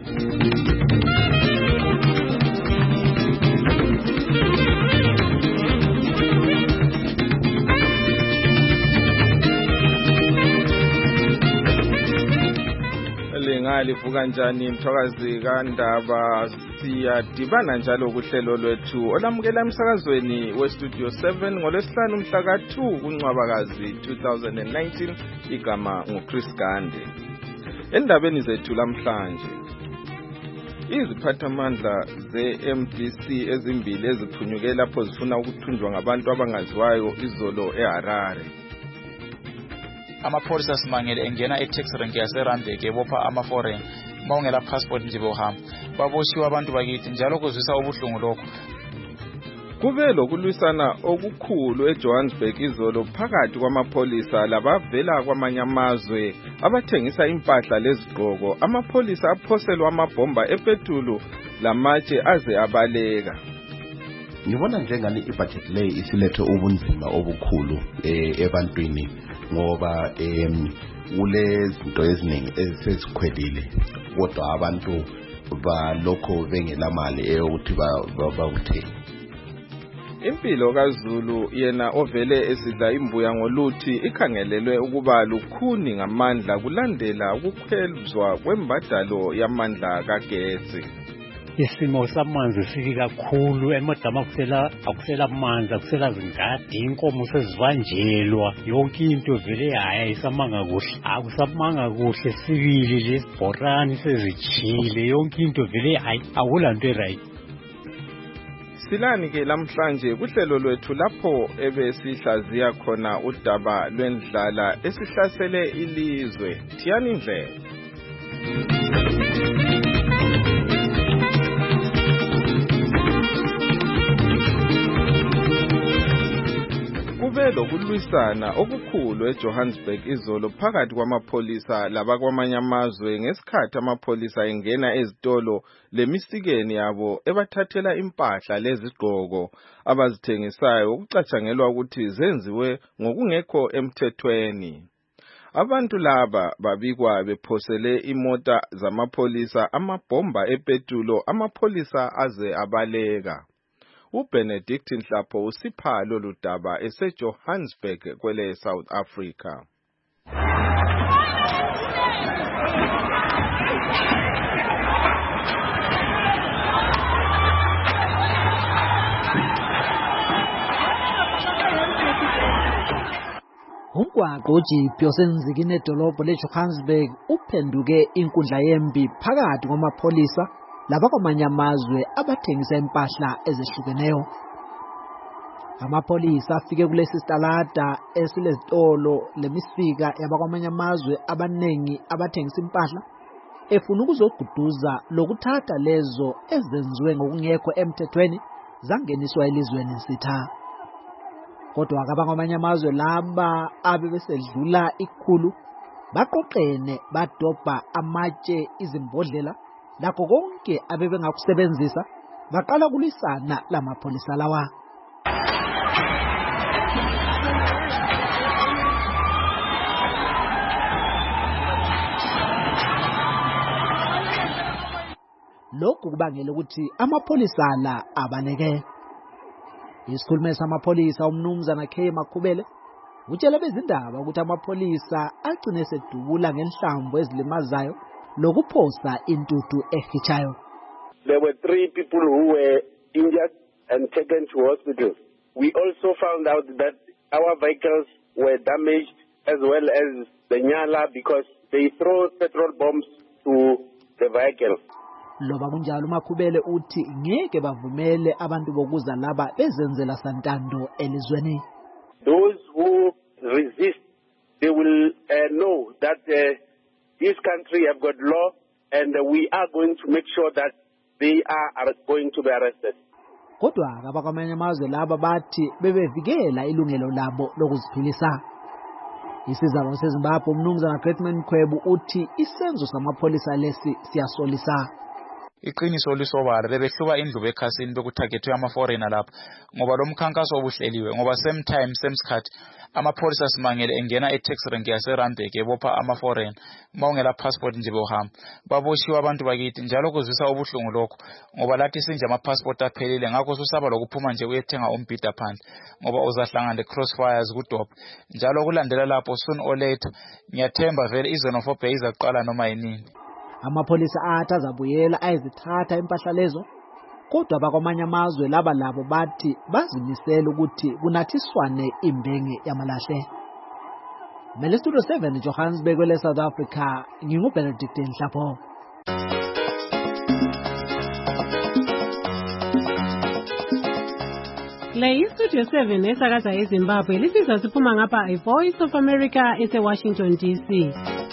Livuka kanjani mthakazi kaNdaba, siyadibana njalo kuhlelo lwethu olamukela emsakazweni weStudio 7 ngolwesihlanu mhla ka2 kuNcwabakazi 2019. Igama nguChris Gande. Endabeni zethu lamhlanje, iziphathamandla ze-MDC ezimbili eziphunyuke lapho zifuna ukuthunjwa ngabantu abangaziwayo izolo eHarare. Amapholisa simangele engena e-taxi rank yaseRandek ebopha ama-foreign bawungela passport nje bohamba baboshiwe abantu bakithi njalo kuzwisa ubuhlungu lokho. Kube lokulwisana okukhulu eJohannesburg izolo phakathi kwamapholisa labavela kwamanye amazwe abathengisa impahla lezigqoko. Amapholisa aphoselwa amabhomba epetulu lamatshe aze abaleka. Ngibona njengani ibudget le isilethe ubunzima obukhulu ebantwini ngoba kulezinto eziningi ezisezikhwelile kodwa abantu balokho bengela mali eyokuthi bakuthenge. Impilo kaZulu yena ovele esidla imbuya ngoluthi ikhangelelwe ukuba lukhuni ngamandla kulandela ukukhwelezwa kwembadalo yamandla kagesi. Isimo samanzi sibi kakhulu, emadama akusela amanzi, akusela zingadi, inkomo sezivanjelwa, yonke into vele ayisamanga kuhle. Akusamanga kuhle, sibili lesibhorani sezijile, yonke into vele akulanto right. Silani ke lamhlanje kuhlelo lwethu lapho ebesihlaziya khona udaba lwendlala esihlasele ilizwe. Thiyani Ndlela. Kube lokulwisana okukhulu eJohannesburg izolo phakathi kwamapholisa labakwamanye amazwe ngesikhathi amapholisa engena ezitolo lemisikeni yabo ebathathela impahla lezigqoko abazithengisayo ukucatshangelwa ukuthi zenziwe ngokungekho emthethweni. Abantu laba babikwa bephosele imota zamapholisa amabhomba epetulo, amapholisa aze abaleka. uBenedict Nhlapho usipha lolu daba eseJohannesburg kwele South Africa. Umgwaqo ojiphi osenzikini edolobha leJohannesburg uphenduke inkundla yempi phakathi kwamapholisa labakwamanye amazwe abathengisa impahla ezehlukeneyo. Amapholisa afike kulesi sitalada esilezitolo lemisika yabakwamanye amazwe abanengi abathengisa impahla efuna ukuzoguduza lokuthatha lezo ezenziwe ngokungekho emthethweni zangeniswa elizweni nsitha. Kodwa abakwamanye amazwe laba abebesedlula ikhulu baqoqene badobha amatshe, izimbodlela lakho konke abebengakusebenzisa baqala kulisana lamapholisa lawa. Lokhu kubangela ukuthi amapholisa la abaleke. Isikhulumeli samapholisa umnumzana K Makhubele utshela bezindaba ukuthi amapholisa agcine sedubula ngenhlamvu ezilimazayo lokuphosa intutu ehichayo. There were 3 people who were injured and taken to hospital. We also found out that our vehicles were damaged as well as the Nyala because they throw petrol bombs to the vehicles. Loba kunjalo Makhubele uthi ngeke bavumele abantu bokuza laba bezenzela santando elizweni. Those who resist, they will know that this country have got law and we are going to make sure that they are going to be arrested. Kodwa abakwamanye amazwe laba bathi bebevikela ilungelo labo lokuziphilisa. Isizaba seZimbabwe umnumzana Gretman Khwebu uthi isenzo samapholisa lesi siyasolisa. iqiniso lisobala bebehluba indlu bekhasini bekuthagethe ama-foreigner lapha ngoba lo mkhankaso obuhleliwe ngoba same time same sikhathi amapholisa simangele engena e-taxi rank yaseRandburg ebopha ama-foreigner mawungela passport nje bohamba baboshiwe abantu bakithi njalo kuzwisa ubuhlungu lokho ngoba lathi sinje ama-passport aphelile ngakho susaba lokuphuma nje uyethenga umbhida phandle ngoba uzahlangana le-crossfires kudoba njalo kulandela lapho soon or later ngiyathemba vele i-xenophobia izaqala noma yinini. Amapholisa athi azabuyela ayezithatha impahla lezo kodwa bakwamanye amazwe laba labo bathi bazimisela ukuthi kunathiswane imbenge yamalahle. Mele Studio 7 Johannesburg kwele South Africa nginguBenedict Nhlapho. Le Studio 7 esakaza eZimbabwe lisizwa siphuma ngapha iVoice of America eseWashington DC.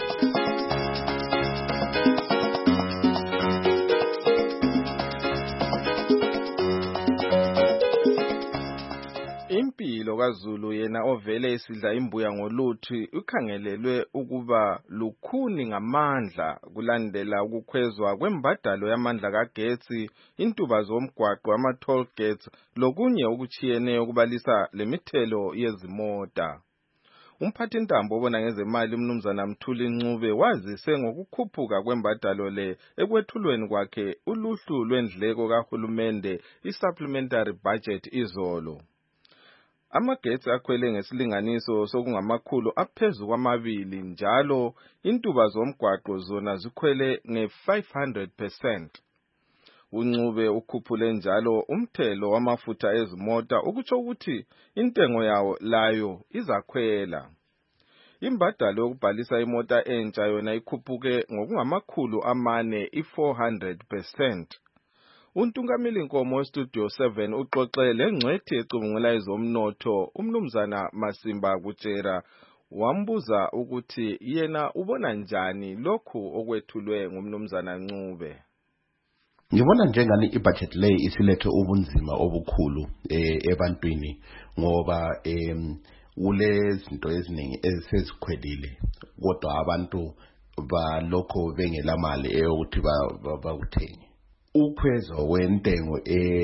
Impilo kaZulu yena ovele esidla imbuya ngoluthi ukhangelelwe ukuba lukhuni ngamandla kulandela ukukhwezwa kwembadalo yamandla kagetsi, intuba zomgwaqo ama-toll gates lokunye okuchiyeneyo kubalisa lemithelo yezimota. Umphathintambo obona ngezemali umnumzana Mthuli Ncube wazise ngokukhuphuka kwembadalo le ekwethulweni kwakhe uluhlu lwendleko kahulumende i-supplementary budget izolo. Amagetsi akhwele ngesilinganiso sokungamakhulu aphezu kwamabili njalo intuba zomgwaqo zona zikhwele nge-500%. Uncube ukhuphule njalo umthelo wamafutha ezimota ukutsho ukuthi intengo yawo layo izakhwela. Imbadalo yokubhalisa imota entsha yona ikhuphuke ngokungamakhulu 400 i-400%. Untungameli Nkomo weStudio 7 uxoxe lengcwethi ecubungula ezomnotho umnumzana Masimba Kutshera wambuza ukuthi yena ubona njani lokhu okwethulwe ngumnumzana Ncube. Ngibona njengani ibudget le isilethe ubunzima obukhulu ebantwini ngoba kulezinto eziningi ezisezikhwelile kodwa abantu balokho bengela mali eyokuthi bakuthenge. Ukhwezo wentengo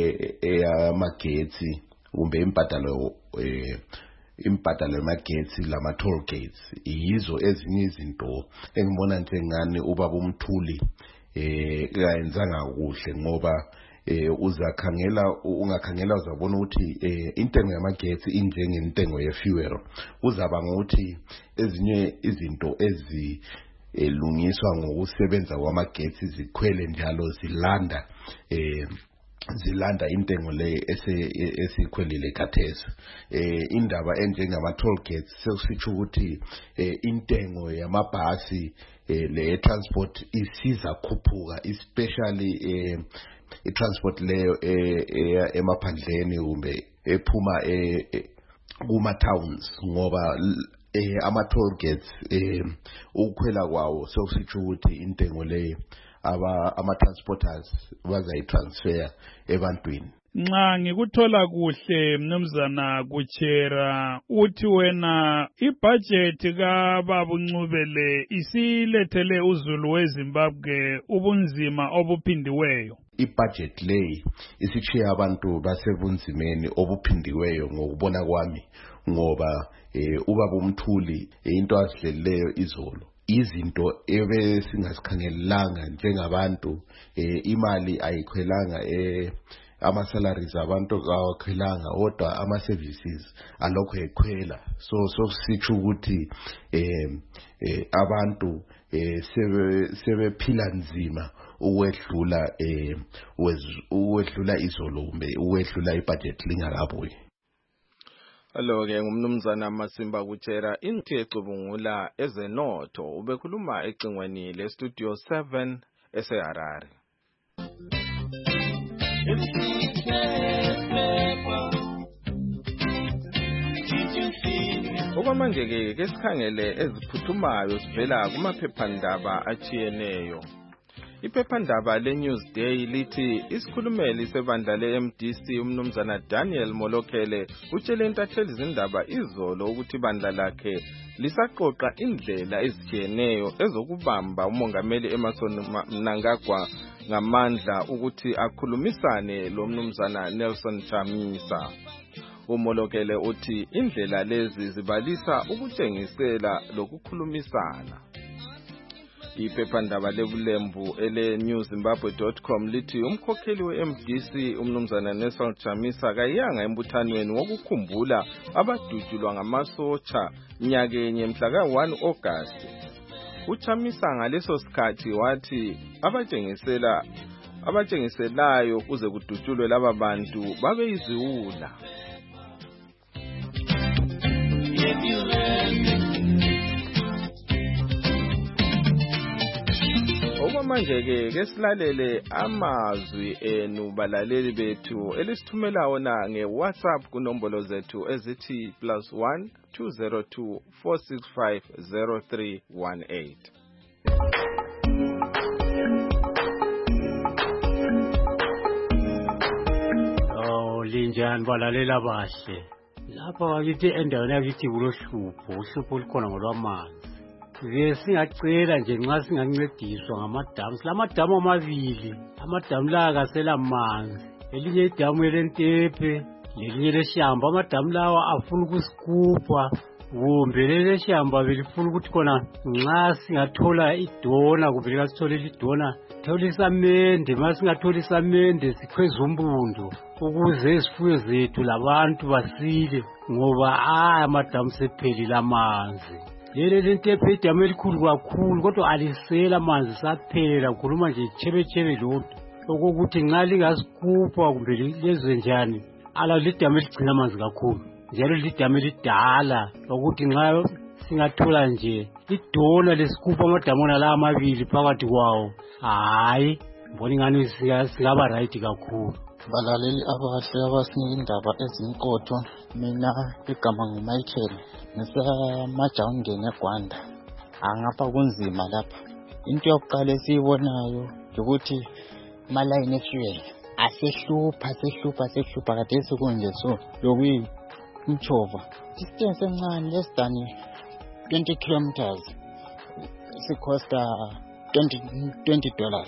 eyamagetsi kumbe imbadalo yamagetsi lama toll gates yizo ezinye izinto engibona njengani ubaba uMthuli kayenzanga kuhle ngoba ungakhangela uzabona ukuthi intengo yamagetsi injengentengo yefuel uzaba ngokuthi ezinye izinto lungiswa ngokusebenza kwamagetsi zikhwele njalo zilanda intengo le esikhwelile khathesi. Indaba enjengama toll gates sekusitsho ukuthi intengo yamabhasi le transport isiza khuphuka especially i-transport leyo emaphandleni kumbe ephuma kuma towns ngoba ama-toll gates ukukhwela kwawo sekusitsho ukuthi intengo le ama-transporters bazayitransfer ebantwini. Nxa ngikuthola kuhle mnumzana Kutshera uthi wena ibudget kaBaba uNcube le isilethele uZulu weZimbabwe ubunzima obuphindiweyo. Ibudget le isichiya abantu basebunzimeni obuphindiweyo ngokubona kwami ngoba ubaba uMthuli into asidleleyo izolo izinto ebesingasikhangelanga njengabantu imali ayikhwelanga ama-salaries abantu awakhwelanga kodwa ama-services alokho ekhwela so sitsho ukuthi abantu sebephila nzima ukwedlula izolo kumbe ukwedlula ibudget lingakabuyi. Alo-ke ngumnumzana Masimba Kutshera inthi ecubungula ezenotho ubekhuluma ecingweni leStudio 7 eseHarare. Okwamanje-ke kesikhangele eziphuthumayo sivela kumaphephandaba achiyeneyo. Iphephandaba leNewsday lithi isikhulumeli sebandla le-MDC umnumzana Daniel Molokele utshele intatheli zindaba izolo ukuthi ibandla lakhe lisaqoqa indlela ezitshiyeneyo ezokubamba umongameli Emmerson Mnangagwa ngamandla ukuthi akhulumisane lo mnumzana Nelson Chamisa. Umolokele uthi indlela lezi zibalisa ukutshengisela lokukhulumisana. Iphephandaba lebulembu ele-newzimbabwe.com lithi umkhokheli we-MDC umnumzana Nelson Chamisa kayanga embuthanweni wokukhumbula abadutshulwa ngamasotsha nyakenye mhla ka-1 August. UChamisa ngaleso sikhathi wathi abatshengiselayo kuze kudutshulwe laba bantu babe iziwula. Okwamanje ke silalele amazwi enu balaleli bethu elisithumela wona ngeWhatsApp kunombolo zethu ezithi +1 202 465 0318. Linjani balalela bahle. Lapha wakithi endaweni yakithi uhlupho olukhona ngolwamanzi. Singacela nje nxa singancediswa ngamadamu. Silamadamu amabili. Amadamu la akasela manzi. Elinye idamu elentepe, lelinye leshamba. Amadamu lawa afuna ukusikupha. Kumbe leshamba belifuna ukuthi khona nxa singathola idona kumbe kasitholele idona, thola isamende. Masingathola isamende sikhweza umbundu ukuze izifuyo zethu labantu basile ngoba amadamu sephelile amanzi. Leli ntepe idamu elikhulu kakhulu kodwa alisela amanzi saphela. Ukhuluma nje chebechebe lodwa okokuthi nxa lingasikupha kumbe lezwe njani ala lidamu eligcina amanzi kakhulu. Njalo lidamu elidala ukuthi nxa singathola nje idona lesikupha amadamu la amabili phakathi kwawo, hayi mbona ingani singaba right kakhulu. Balaleli abahle abasinika indaba ezinkotho, mina igama nguMichael ngisemajawungeni eGwanda. Angapha kunzima lapha. Into yokuqala esiyibonayo ukuthi malayini efuel asehlupha kade sekunje so lokuyi umchova distance encane less than 20 kilometers sikosta $20.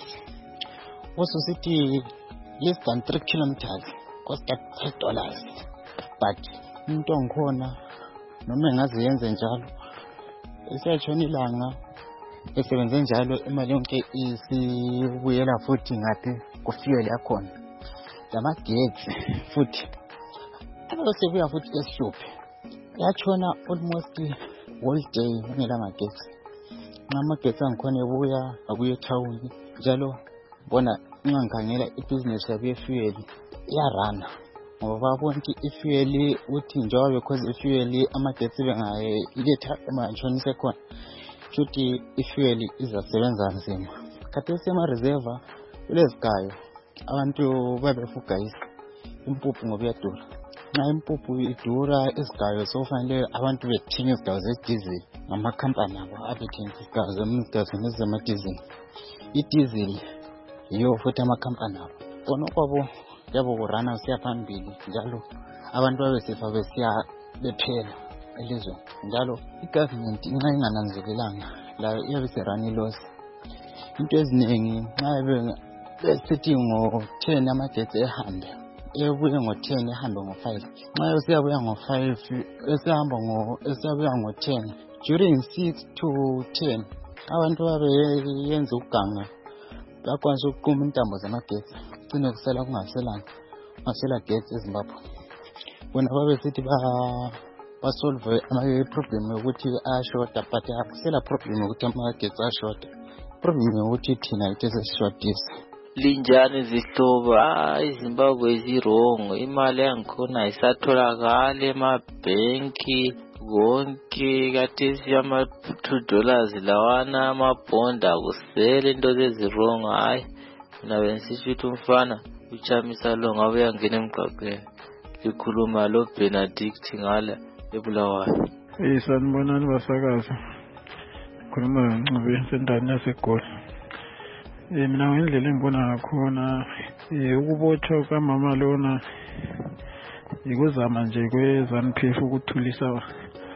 Ususithi less than 3 kilometers costa $10. But into ngikhona noma engaze yenze njalo esiyatshona ilanga esebenze njalo imali yonke isibuyela futhi ngathi kufuel yakhona. Lamagetsi futhi abasebuya futhi esihluphe yatshona almost whole day ngela magetsi. Ngamagetsi angikhona ebuya akuye town njalo bona ngikhangela ibusiness yabe fuel yarana ngoba babona ukuthi ifuel uthi njengoba because ifuel amagetsi bengayiletha emanshonise khona futhi ifuel izasebenza nzima. Kade sema reserve kulezikayo abantu babefugayisa impuphu ngoba iyadura. Nxa impuphu idura isigayo sofanele abantu bethenga isigayo zedizili ngamakhampani abo abethenga isigayo zezamadiesel. Idizili yiyo futhi amakhampani abo bona kwabo yabo kurana siya phambili njalo abantu babesifa besiya bephela elizwe. Njalo igovernment nxa ingananzelelanga la iyabe serani loss. Into eziningi nxa besithi ngo-10 amagetsi ehambe ebuye ngo-10 ehambe ngo-5. Nxa usiyabuya ngo-5 esiyabuya ngo-10 during 6 to 10 abantu babeyenza uganga bakwanisa ukuquma intambo zamagetsi cine kusela kungasela getsi eZimbabwe. Bona babesithi basolve ama-problem yokuthi ashota but akusela problem yokuthi amagetsi ashota. Problem yokuthi thina ithi sesishotisa. Linjani zihlobo iZimbabwe zirongo, imali yangikhona isatholakala emabhenki konke kade siyama $2 lawana amabhonda akusele into zezirongo. Hayi mina bensithi umfana uChamisa lo ngabe uyangena emgqaqeni likhuluma lo Benedict ngala eBulawayo. Sanibonani basakaza, khuluma ngicube sendaweni yaseGoli. Mina ngendlela engibona ngakhona ukubotshwa kwamama lona ikuzama nje kweZANU-PF ukuthulisa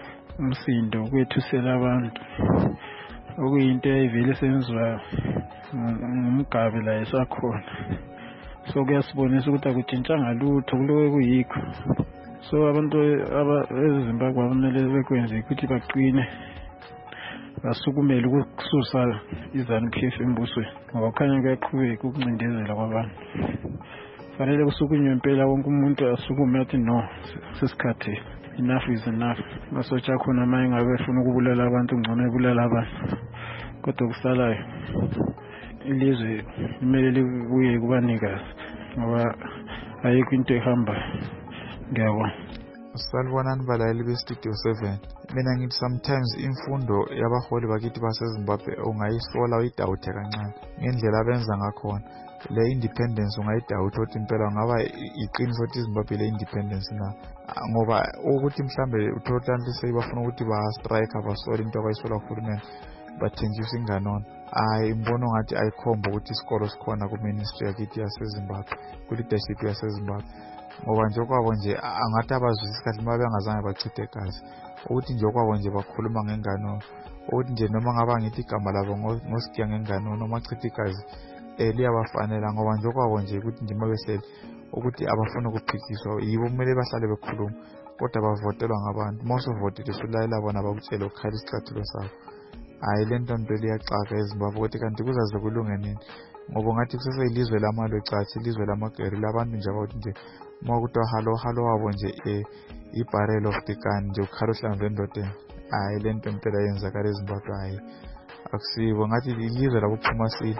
umsindo kwethusela abantu okuyinto eyayivele senziwa ngumgabi la esakhona. So kuyasibonisa ukuthi akutshintshanga lutho kuloke kuyikho. So abantu eZimbabwe kumele bekwenze ukuthi baqine basukumele ukususa iZANU-PF embusweni ngoba khanya kuyaqhubeka ukuncindezela kwabantu. Fanele kusukunywe impela wonke umuntu asukume athi no sesikhathi enough is enough. Masotsha khona manje ngabe efuna ukubulala abantu ngcono ebulala abantu. Kodwa kusalayo ilizwe kumele libuye kubanikazi ngoba ayikho into ehamba. Ngiyabona. Salibonani balaleli beStudio 7. Mina ngithi sometimes imfundo yabaholi bakithi baseZimbabwe ungayisola uyidawuthe kancane ngendlela abenza ngakhona. Le independence ungayidawutha ukuthi impela ngaba iqiniso ukuthi iZimbabwe le independence na ngoba ukuthi mhlambe uthola seyibafuna ukuthi ba strike abasola into abayisola uhulumeni bathenjisa inganono. Imbono ngathi ayikhomba ukuthi isikolo sikhona ku ministry yakithi yaseZimbabwe ku leadership yaseZimbabwe ngoba nje kwabo nje angathi abazwisisa kahle uma bengazange bachithe igazi ukuthi nje kwabo nje bakhuluma ngenganono ukuthi nje noma ngaba ngithi igama labo ngosikiya ngenganono noma chithe igazi liyabafanela ngoba nje kwabo nje ukuthi nje mabehleli ukuthi abafuna ukuphikiswa yibo kumele bahlale bekhuluma kodwa bavotelwa ngabantu mawusovotile sulayela bona bakutshela ukukhala isicathulo sabo. Lento mpela iyacaka eZimbabwe ukuthi kanti kuzaze kulunge nini ngoba ngathi kuseseyilizwe lamalo ecathi ilizwe lamageri labantu nje abathi nje uma kuthiwa halo wabo nje i-barrel of the gun nje ukhala uhlamvu endodeni. Lento mpela yenzakala eZimbabwe akusibo ngathi ilizwe lakuphuma sile.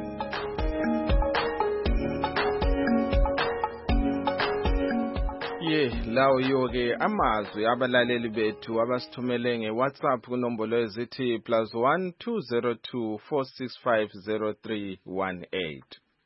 Lawo yoke amazwi abalaleli bethu abasithumele ngeWhatsApp kunombolo ezithi +1 202 465 0318.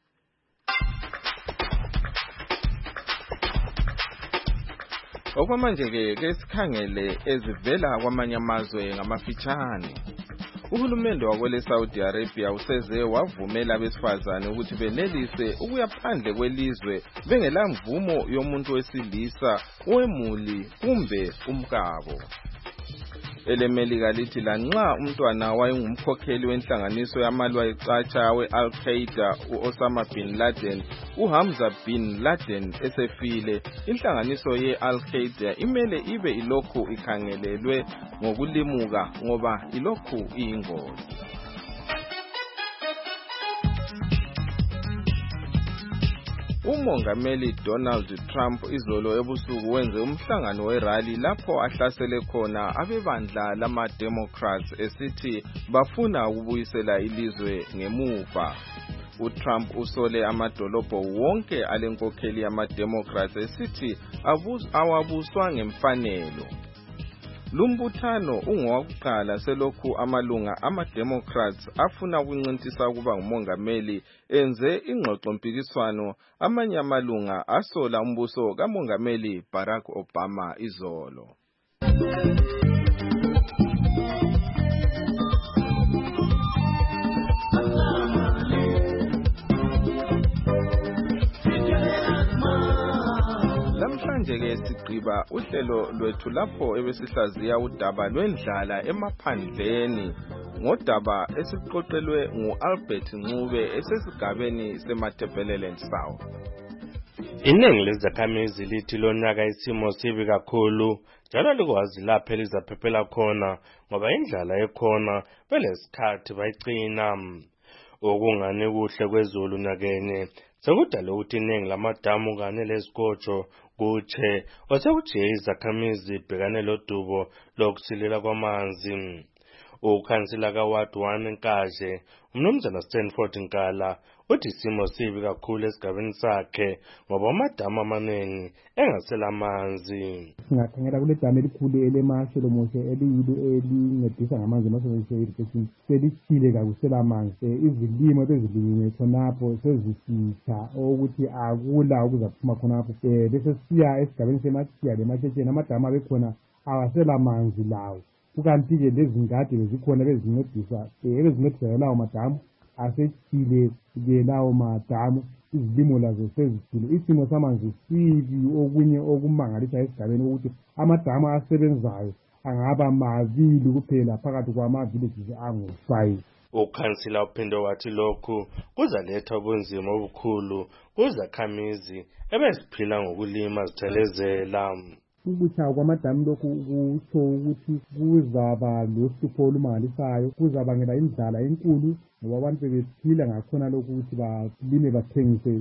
Okwamanje ke sikhangele ezivela kwamanye amazwe ngamafitshane. Uhulumende wakwele Saudi Arabia useze wavumela abesifazane ukuthi benelise ukuya phandle kwelizwe bengela mvumo yomuntu wesilisa wemuli kumbe umkabo. Elemelika lithi lanxa umntwana wayengumkhokheli wenhlanganiso yamalwa ecatsha we-Al-Qaeda u-Osama bin Laden, uHamza bin Laden esefile, inhlanganiso ye-Al-Qaeda imele ibe ilokhu ikhangelelwe ngokulimuka ngoba ilokhu iyingozi. Umongameli Donald Trump izolo ebusuku wenze umhlangano werally lapho ahlasele khona abebandla lama-Democrats esithi bafuna ukubuyisela ilizwe ngemuva. uTrump usole amadolobho wonke alenkokheli yama-Democrats esithi awabuswa ngemfanelo. Lumbuthano ungowakuqala selokhu amalunga ama-Democrats afuna ukuncintisa ukuba ngumongameli enze ingxoxo mpikiswano amanye amalunga asola umbuso kamongameli Barack Obama izolo. Namhlanje ke sigqiba uhlelo lwethu lapho ebesihlaziya udaba lwendlala emaphandleni ngodaba esiqoqelwe nguAlbert Ncube esesigabeni seMatabeleland South. Iningi lezakhamizi lithi lonyaka isimo sibi kakhulu njalo likwazi lapho elizaphephela khona ngoba indlala ekhona belesikhathi bayicina. Okungani kuhle kwezulu nakenye sekudala ukuthi iningi lamadamu kanye lezikotsho kutshe osekujiye izakhamizi ibhekane lodubo lokusilela kwamanzi. Ukhansila kaWard 1 Nkaje umnumzana Stanford Nkala uthi isimo sibi kakhulu esigabeni sakhe ngoba amadamu amaningi engasela amanzi. Singakhangela kule damu elikhulu eleMashelo Moshe eliyilo elincedisa ngamanzi emasebenzise irrigation selichile kakusela amanzi. Izilimo bezilinywe khonapho sezisitsha ukuthi akula okuzaphuma khonapho. Bese siya esigabeni seMathiya leMashesheni amadamu abekhona awasela amanzi lawo. Kukanti-ke lezingadi bezikhona bezincedisa lawo madamu asechile lawo madamu izilimo lazo sezithile. Isimo samanzi sibi okunye okumangalisa esigabeni ukuthi amadamu asebenzayo angaba mabili kuphela phakathi kwama-villages angu-5. Ukhansila uphinde wathi lokhu kuzaletha ubunzima obukhulu kuzakhamizi ebeziphila ngokulima zithelezela. Ukutsha kwamadamu lokhu kutsho ukuthi kuzaba lohlupho olumangalisayo, kuzabangela indlala enkulu ngoba abantu bebephila ngakhona lokhu ukuthi balime bathengise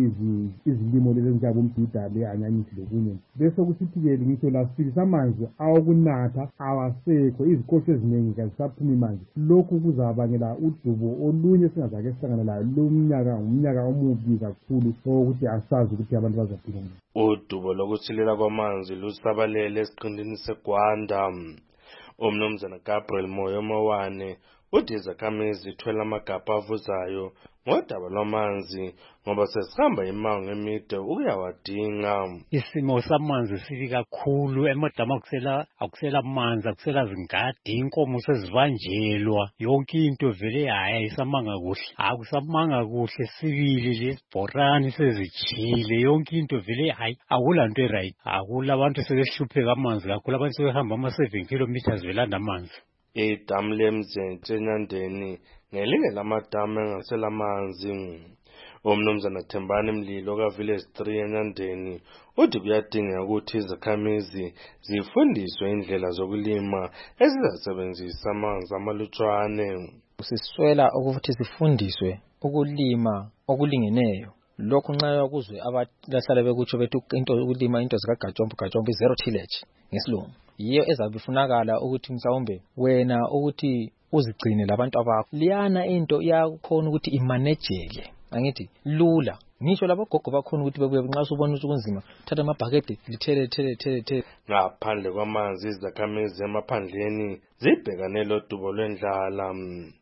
izilimo lezi ezinjengombhida le-anyanyisi lokunye. Bese kusithi-ke ngitsho lasibili samanzi awokunatha awasekho, izikotsho eziningi kazisaphumi manzi. Lokhu kuzabangela udubo olunye singazake sihlangana layo ngumnyaka omubi kakhulu owokuthi asazi ukuthi abantu bazaphila njani. Udubo lokusilela kwamanzi lusabalele esiqintini seGwanda. Umnumzana Gabriel Moyo Mawane uthi izakhamizi zithwele amagabha avuzayo ngodaba lwamanzi ngoba sesihamba imango emide ukuyawadinga. Isimo samanzi sibi kakhulu, emadamu akusela manzi, akusela zingadi, inkomo sezibanjelwa, yonke into vele ayisamanga kuhle. Akusamanga kuhle, sibili lesibhorani sezijile, yonke into vele akula nto right. Akula abantu sebehlupheka amanzi kakhulu, abantu sebehamba ama-7 kilometers velanda amanzi. Idamu leMzentshe eNyandeni ngelinye lamadamu engasela manzi. Umnumzana Thembani Mlilo kaVillage 3 eNyandeni uthi kuyadingeka ukuthi izakhamizi zifundiswe indlela zokulima ezizasebenzisa amanzi amalutshwane. Siswela ukuthi sifundiswe ukulima okulingeneyo. Lokhu nxa yakuzwe abahlala bekutsho bethu into ukulima into zikagajombo zero tillage ngesilungu. Yiyo ezabifunakala ukuthi mhlawumbe wena ukuthi uzigcine labantu abakho. Liyana into iyakhona ukuthi imanageke. Angithi lula. Ngisho labo gogo bakhona ukuthi bebuye nxa usubona ukuthi kunzima thatha amabhakede lithele. Ngaphandle kwamanzi izakhamizi emaphandleni zibhekane lodubo lwendlala.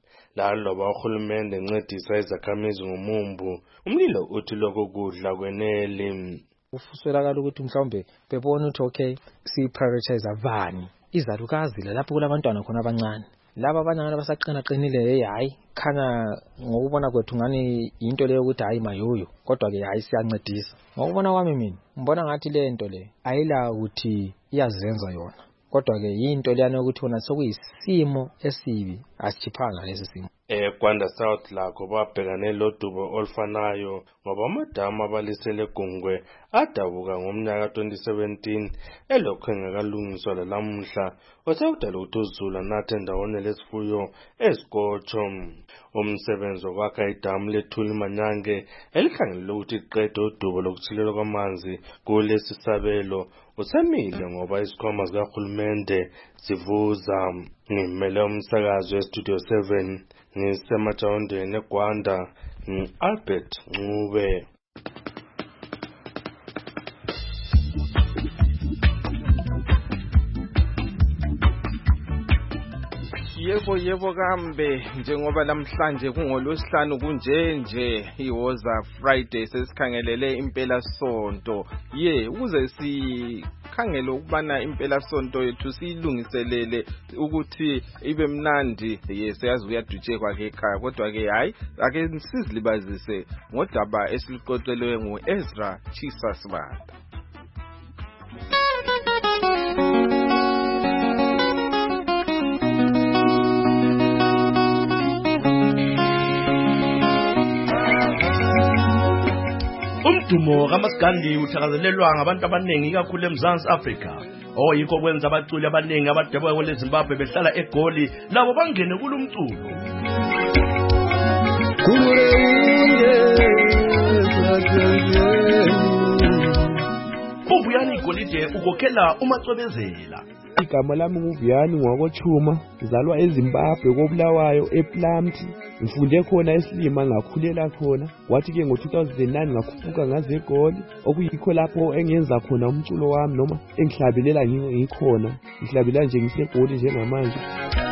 Laloba uhulumende encedisa izakhamizi ngomumbu, umlilo uthi lokho kudla kwenele. Ufuswelakala ukuthi mhlawumbe bebona ukuthi okay si-prioritize abani izalukazi lapho kulabantwana khona abancane. Laba abanye abasaqinile hayi khanya ngokubona kwethu ngani into leyo ukuthi hayi mayoyo, kodwa ke hayi siyancedisa. Ngokubona kwami mina ngibona ngathi le nto le ayila ukuthi iyazenza yona, kodwa ke yinto leyana ukuthi wona sokuyisimo esibi asichiphanga lesi simo. Gwanda South lakho babhekane lodubo olufanayo ngoba amadamu abalisele Gungwe adabuka ngomnyaka 2017 elokho engakalungiswa lamuhla osewudala ukuthi uZulu nathi endawone lesifuyo esikotsho. Umsebenzi wokwakha idamu leThuli Manyange elikhangelele ukuthi iqede udubo lokuthilelwa kwamanzi kulesi sabelo usemile ngoba isikhwama zikahulumende zivuza. Ngimele umsakazo weStudio 7 ngisemajawondeni eGwanda Albert Ncube. Yebo kambe, njengoba namhlanje kungolwesihlanu kunjenje iwoza Friday sesikhangelele impela sonto. Ukuze sikhangele ukubana impela sonto yethu siyilungiselele ukuthi ibe mnandi, siyazi uyadutshekwa ke ekhaya, kodwa ke hayi ake sizilibazise ngodaba esiliqoqelwe nguEzra Chisasibanda. Umdumo kaMaskandi uthakazelelwa ngabantu abaningi kakhulu eMzansi Afrika. Oyikho kwenza abaculi abaningi abadabuka kwele Zimbabwe behlala eGoli labo bangene kulumculo. uVuyani Golide ukokhela uMacwebezela. Igama lami nguVuyani ngwakoChuma, ngizalwa eZimbabwe koBulawayo ePlamti. Ngifunde khona eSlima ngakhulela khona. Wathi ke ngo2009 ngakhuphuka ngaze eGoli, okuyikho lapho engenza khona umculo wami noma engihlabelela ngikhona. Ngihlabela nje ngiseGoli njengamanje.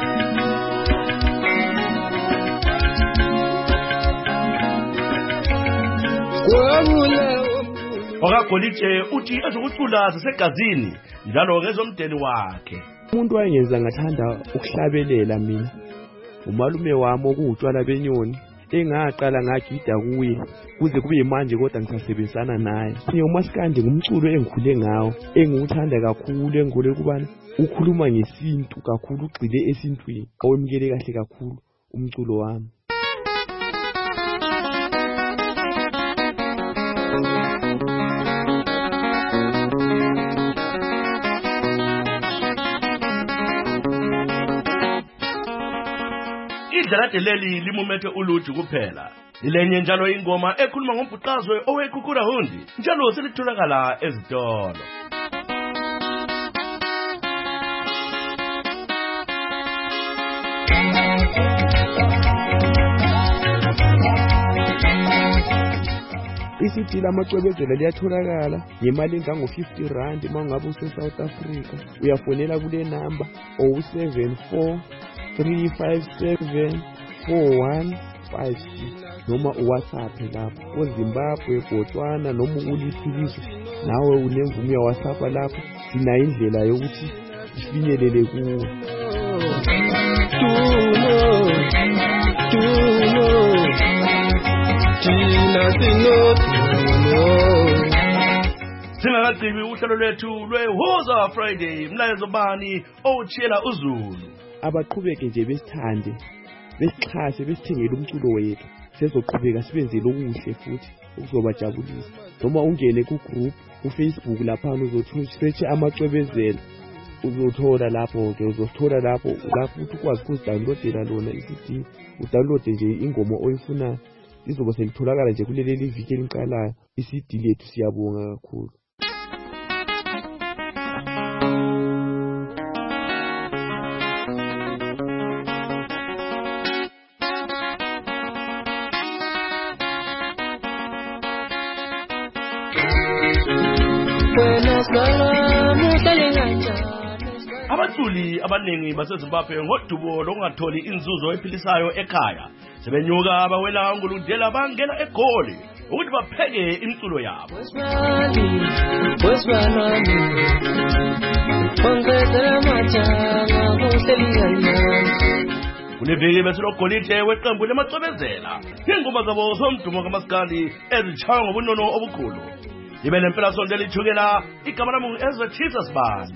OkaGolide uthi ezokucula zasegazini njalo ngezomdeni wakhe. Umuntu wayengenza ngathanda ukuhlabelela mina. Umalume wami okuwutshwala benyoni engaqala ngagida kuye kuze kube manje kodwa ngisasebenzisana naye. uMaskandi ngumculo engikhule ngawo, engiwuthanda kakhulu, engikholwe kubana ukhuluma ngesintu kakhulu, ugcile esintwini, awemukele kahle kakhulu. umculo wami. Idlala leli limumethe uluthi kuphela. Lilenye njalo ingoma ekhuluma ngombhuqazwe owekhukhura hundi njalo selitholakala ezitolo. Isithi lamacwebezela liyatholakala ngemali engango-50 rand uma ngabe use-South Africa. Uyafonela kule number 074 357 4156 noma uWhatsApp lapho oZimbabwe, Botswana noma uliphikisho nawe unemvume ya WhatsApp lapho sinayo indlela yokuthi sifinyelele kuwe. Singakagqibi uhlelo lwethu lweHoza Friday, mlayezo bani owutshiyela uZulu. Abaqhubeke nje besithande, besixhase, besithengele umculo wethu. Sezoqhubeka sibenzele okuhle futhi okuzobajabulisa. Noma ungene ku-group ku-Facebook lapha uzosearch amacwebezela. Uzothola lapho ke uzothola lapho uthi ukwazi ukuzidownloadela lona iCD. Udownload nje ingoma oyifunayo. Izoba selitholakala nje kuleli viki eliqalayo. iCD lethu siyabonga kakhulu. Abaculi abaningi baseZimbabwe ngodubo lokungatholi inzuzo ephilisayo ekhaya sebenyuka abawela nguludela bangena eGoli ukuthi bapheke imculo yabo. Kuleviki besilogolide weqembu lemacwebezela ingoma zabo zomdumo kaMaskandi ezitshaya ngobunono obukhulu. Ibe nempelasonto elithukela igama lami Ezra Jesus Band.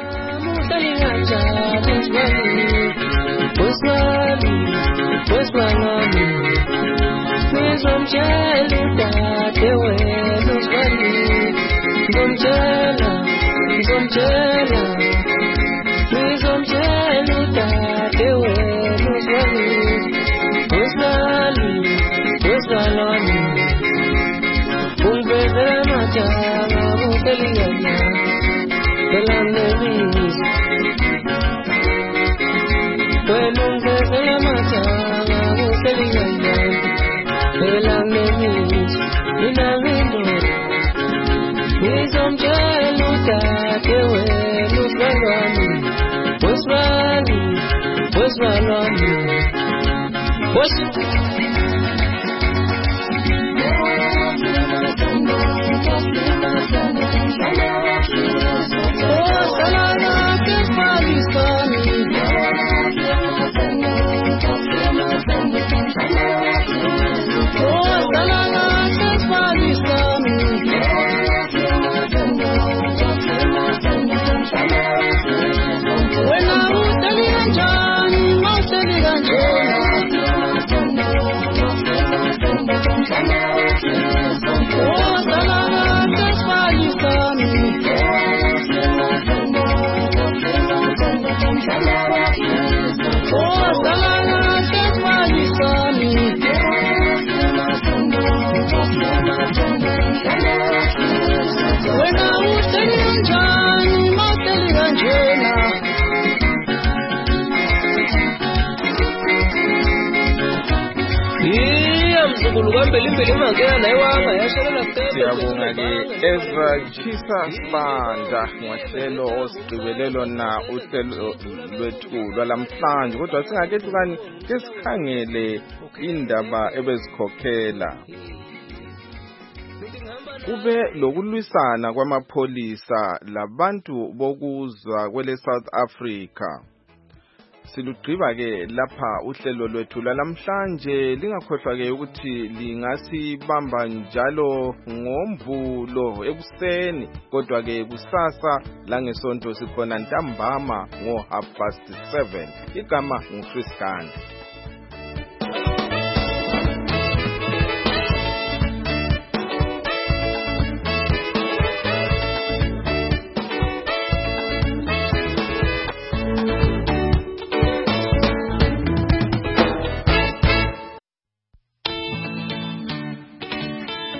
Siyabonga-ke Ezra Jesus Banda ngohlelo osigqibelelo na uhlelo lwethu lwalamhlanje. Kodwa singakehlukani ke sikhangele indaba ebezikhokhela. Kube lokulwisana kwamapholisa labantu bokuzwa kwele South Africa. Silugqiba ke lapha uhlelo lwethu lalamhlanje. Lingakhohlwa ke ukuthi lingasibamba njalo ngoMvulo ekuseni, kodwa ke kusasa langesonto sikhona ntambama ngo 7:30. Igama nguChris Gandhi.